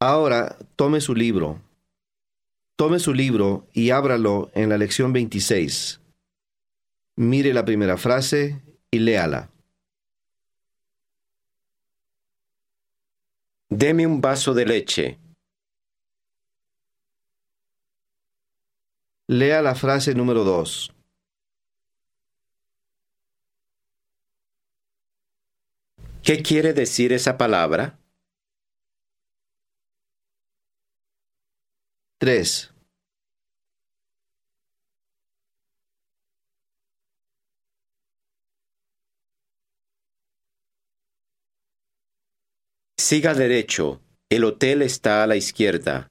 Ahora tome su libro y ábralo en la lección 26. Mire la primera frase y léala. Deme un vaso de leche. Lea la frase número 2. ¿Qué quiere decir esa palabra? 3. Siga derecho. El hotel está a la izquierda.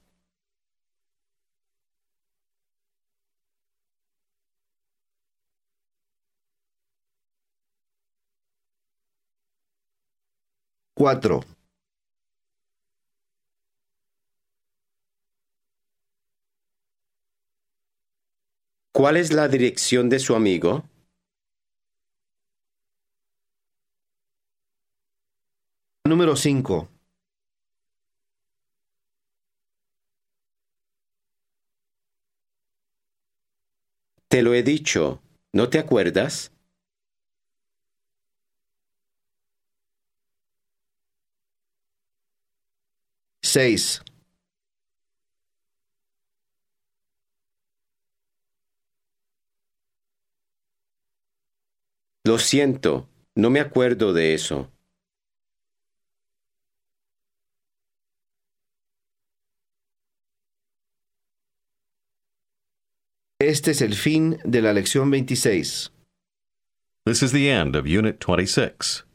4. ¿Cuál es la dirección de su amigo? Número 5. Te lo he dicho. ¿No te acuerdas? 6. Lo siento. No me acuerdo de eso. Este es el fin de la lección 26. This is the end of Unit 26.